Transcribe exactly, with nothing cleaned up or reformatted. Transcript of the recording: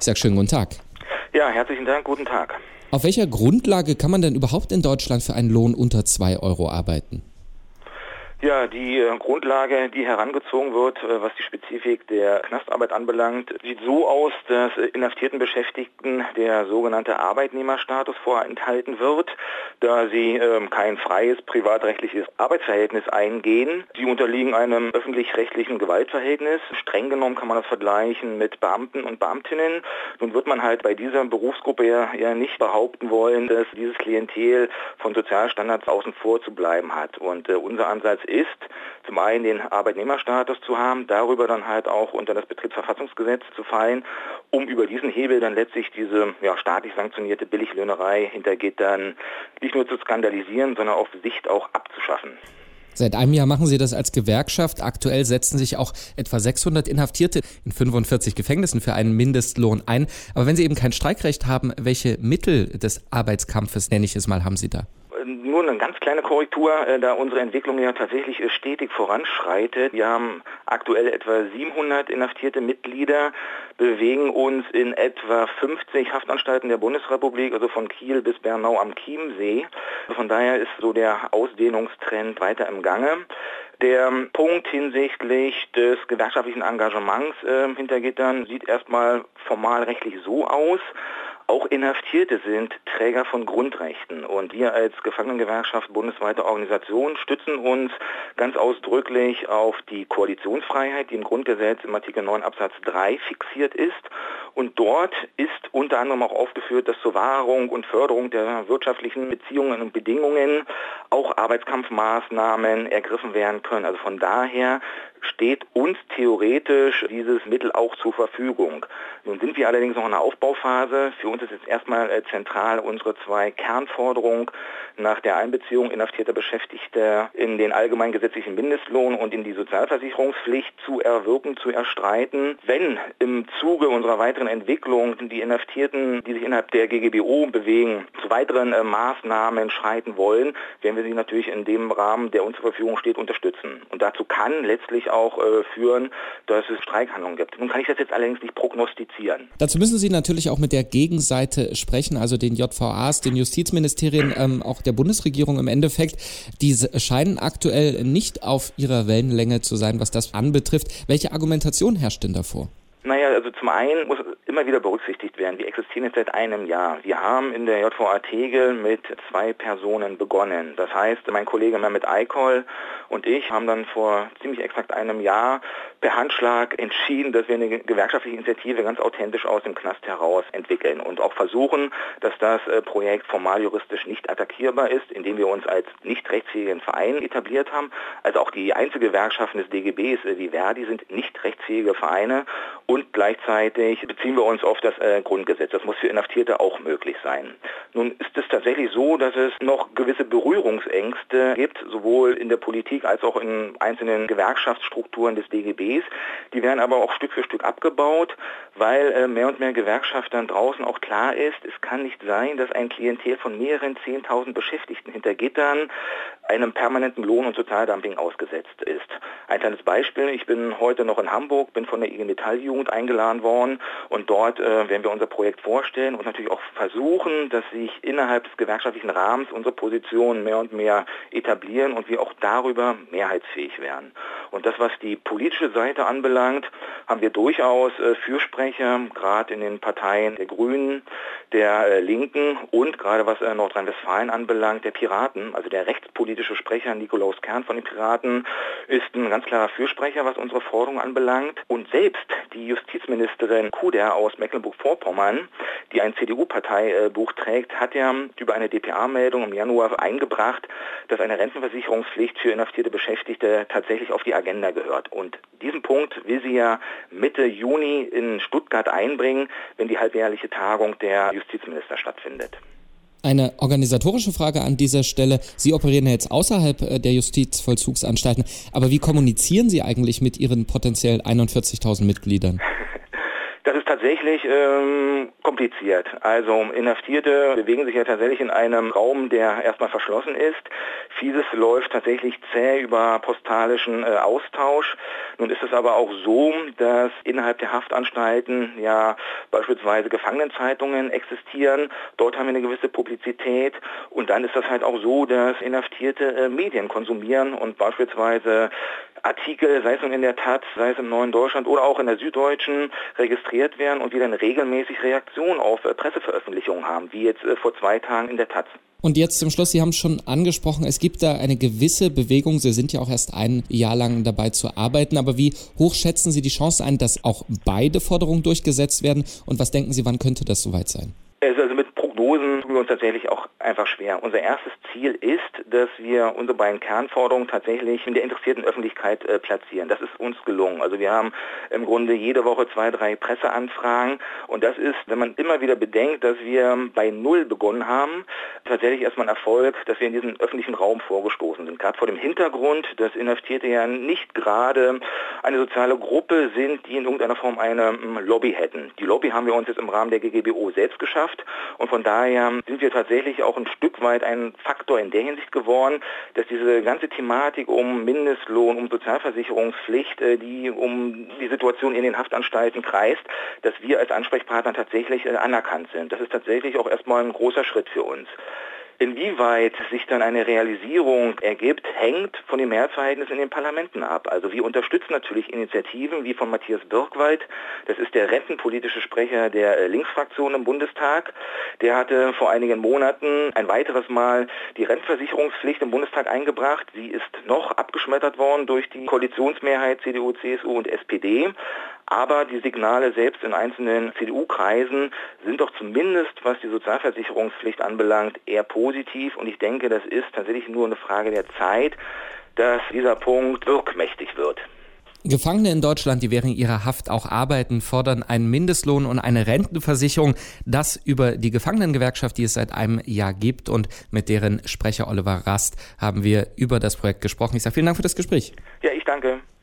Zitzek, schönen guten Tag. Ja, herzlichen Dank, guten Tag. Auf welcher Grundlage kann man denn überhaupt in Deutschland für einen Lohn unter zwei Euro arbeiten? Ja, die äh, Grundlage, die herangezogen wird, äh, was die Spezifik der Knastarbeit anbelangt, sieht so aus, dass äh, inhaftierten Beschäftigten der sogenannte Arbeitnehmerstatus vorenthalten wird, da sie äh, kein freies privatrechtliches Arbeitsverhältnis eingehen. Sie unterliegen einem öffentlich-rechtlichen Gewaltverhältnis. Streng genommen kann man das vergleichen mit Beamten und Beamtinnen. Nun wird man halt bei dieser Berufsgruppe ja, ja nicht behaupten wollen, dass dieses Klientel von Sozialstandards außen vor zu bleiben hat. Und äh, unser Ansatz ist, zum einen den Arbeitnehmerstatus zu haben, darüber dann halt auch unter das Betriebsverfassungsgesetz zu fallen, um über diesen Hebel dann letztlich diese ja, staatlich sanktionierte Billiglöhnerei hinter Gittern nicht nur zu skandalisieren, sondern auf Sicht auch abzuschaffen. Seit einem Jahr machen Sie das als Gewerkschaft. Aktuell setzen sich auch etwa sechshundert Inhaftierte in fünfundvierzig Gefängnissen für einen Mindestlohn ein. Aber wenn Sie eben kein Streikrecht haben, welche Mittel des Arbeitskampfes, nenne ich es mal, haben Sie da? Nur eine ganz kleine Korrektur, da unsere Entwicklung ja tatsächlich stetig voranschreitet. Wir haben aktuell etwa siebenhundert inhaftierte Mitglieder, bewegen uns in etwa fünfzig Haftanstalten der Bundesrepublik, also von Kiel bis Bernau am Chiemsee. Von daher ist so der Ausdehnungstrend weiter im Gange. Der Punkt hinsichtlich des gewerkschaftlichen Engagements äh, hinter Gittern sieht erstmal formal rechtlich so aus. Auch Inhaftierte sind Träger von Grundrechten und wir als Gefangenengewerkschaft bundesweite Organisation stützen uns ganz ausdrücklich auf die Koalitionsfreiheit, die im Grundgesetz im Artikel neun Absatz drei fixiert ist. Und dort ist unter anderem auch aufgeführt, dass zur Wahrung und Förderung der wirtschaftlichen Beziehungen und Bedingungen auch Arbeitskampfmaßnahmen ergriffen werden können. Also von daher steht uns theoretisch dieses Mittel auch zur Verfügung. Nun sind wir allerdings noch in einer Aufbauphase. Für uns ist jetzt erstmal äh, zentral unsere zwei Kernforderungen nach der Einbeziehung inhaftierter Beschäftigter in den allgemeinen gesetzlichen Mindestlohn und in die Sozialversicherungspflicht zu erwirken, zu erstreiten. Wenn im Zuge unserer weiteren Entwicklung die Inhaftierten, die sich innerhalb der G G B O bewegen, zu weiteren äh, Maßnahmen schreiten wollen, werden wir sie natürlich in dem Rahmen, der uns zur Verfügung steht, unterstützen. Und dazu kann letztlich auch äh, führen, dass es Streikhandlungen gibt. Nun kann ich das jetzt allerdings nicht prognostizieren. Dazu müssen Sie natürlich auch mit der Gegenseite sprechen, also den J V As, den Justizministerien, ähm, auch der Bundesregierung im Endeffekt. Die scheinen aktuell nicht auf ihrer Wellenlänge zu sein, was das anbetrifft. Welche Argumentation herrscht denn davor? Naja, also zum einen muss immer wieder berücksichtigt werden, wir existieren jetzt seit einem Jahr. Wir haben in der J V A Tegel mit zwei Personen begonnen. Das heißt, mein Kollege Mehmet Eikol und ich haben dann vor ziemlich exakt einem Jahr per Handschlag entschieden, dass wir eine gewerkschaftliche Initiative ganz authentisch aus dem Knast heraus entwickeln und auch versuchen, dass das Projekt formal juristisch nicht attackierbar ist, indem wir uns als nicht rechtsfähigen Verein etabliert haben. Also auch die Einzelgewerkschaften des D G Bs wie Verdi sind nicht rechtsfähige Vereine und gleichzeitig beziehen wir uns auf das äh, Grundgesetz. Das muss für Inhaftierte auch möglich sein. Nun ist es tatsächlich so, dass es noch gewisse Berührungsängste gibt, sowohl in der Politik als auch in einzelnen Gewerkschaftsstrukturen des D G Bs. Die werden aber auch Stück für Stück abgebaut, weil äh, mehr und mehr Gewerkschaftern draußen auch klar ist, es kann nicht sein, dass ein Klientel von mehreren zehntausend Beschäftigten hinter Gittern einem permanenten Lohn- und Sozialdumping ausgesetzt ist. Ein kleines Beispiel, ich bin heute noch in Hamburg, bin von der I G Metall-Jugend eingeladen worden und dort äh, werden wir unser Projekt vorstellen und natürlich auch versuchen, dass sich innerhalb des gewerkschaftlichen Rahmens unsere Positionen mehr und mehr etablieren und wir auch darüber mehrheitsfähig werden. Und das, was die politische Seite anbelangt, haben wir durchaus äh, Fürsprecher, gerade in den Parteien der Grünen, der äh, Linken und gerade was äh, Nordrhein-Westfalen anbelangt, der Piraten, also der rechtspolitische Sprecher Nikolaus Kern von den Piraten ist ein ganz klarer Fürsprecher, was unsere Forderung anbelangt. Und selbst die Justizministerin Kuder aus Mecklenburg-Vorpommern, die ein C D U-Parteibuch trägt, hat ja über eine D P A-Meldung im Januar eingebracht, dass eine Rentenversicherungspflicht für inhaftierte Beschäftigte tatsächlich auf die Agenda gehört. Und diesen Punkt will sie ja Mitte Juni in Stuttgart einbringen, wenn die halbjährliche Tagung der Justizminister stattfindet. Eine organisatorische Frage an dieser Stelle. Sie operieren ja jetzt außerhalb der Justizvollzugsanstalten, aber wie kommunizieren Sie eigentlich mit Ihren potenziell einundvierzigtausend Mitgliedern? Das ist tatsächlich ähm, kompliziert. Also Inhaftierte bewegen sich ja tatsächlich in einem Raum, der erstmal verschlossen ist. Vieles läuft tatsächlich zäh über postalischen äh, Austausch. Nun ist es aber auch so, dass innerhalb der Haftanstalten ja beispielsweise Gefangenenzeitungen existieren. Dort haben wir eine gewisse Publizität. Und dann ist das halt auch so, dass Inhaftierte äh, Medien konsumieren und beispielsweise Artikel, sei es nun in der Taz, sei es im Neuen Deutschland oder auch in der Süddeutschen, registriert werden und wir dann regelmäßig Reaktionen auf äh, Presseveröffentlichungen haben, wie jetzt äh, vor zwei Tagen in der Taz. Und jetzt zum Schluss, Sie haben es schon angesprochen, es gibt da eine gewisse Bewegung. Sie sind ja auch erst ein Jahr lang dabei zu arbeiten. Aber wie hoch schätzen Sie die Chance ein, dass auch beide Forderungen durchgesetzt werden? Und was denken Sie, wann könnte das soweit sein? Also mit Prognosen tun wir uns tatsächlich auch einfach schwer. Unser erstes Ziel ist, dass wir unsere beiden Kernforderungen tatsächlich in der interessierten Öffentlichkeit äh, platzieren. Das ist uns gelungen. Also wir haben im Grunde jede Woche zwei, drei Presseanfragen und das ist, wenn man immer wieder bedenkt, dass wir bei Null begonnen haben, tatsächlich erstmal ein Erfolg, dass wir in diesen öffentlichen Raum vorgestoßen sind. Gerade vor dem Hintergrund, dass Inhaftierte ja nicht gerade eine soziale Gruppe sind, die in irgendeiner Form eine um, Lobby hätten. Die Lobby haben wir uns jetzt im Rahmen der G G B O selbst geschafft. Und von daher sind wir tatsächlich auch ein Stück weit ein Faktor in der Hinsicht geworden, dass diese ganze Thematik um Mindestlohn, um Sozialversicherungspflicht, die um die Situation in den Haftanstalten kreist, dass wir als Ansprechpartner tatsächlich anerkannt sind. Das ist tatsächlich auch erstmal ein großer Schritt für uns. Inwieweit sich dann eine Realisierung ergibt, hängt von den Mehrheitsverhältnissen in den Parlamenten ab. Also wir unterstützen natürlich Initiativen wie von Matthias Birkwald, das ist der rentenpolitische Sprecher der Linksfraktion im Bundestag. Der hatte vor einigen Monaten ein weiteres Mal die Rentenversicherungspflicht im Bundestag eingebracht. Sie ist noch abgeschmettert worden durch die Koalitionsmehrheit C D U, C S U und S P D. Aber die Signale selbst in einzelnen C D U-Kreisen sind doch zumindest, was die Sozialversicherungspflicht anbelangt, eher positiv. Und ich denke, das ist tatsächlich nur eine Frage der Zeit, dass dieser Punkt wirkmächtig wird. Gefangene in Deutschland, die während ihrer Haft auch arbeiten, fordern einen Mindestlohn und eine Rentenversicherung. Das über die Gefangenengewerkschaft, die es seit einem Jahr gibt und mit deren Sprecher Oliver Rast haben wir über das Projekt gesprochen. Ich sage vielen Dank für das Gespräch. Ja, ich danke.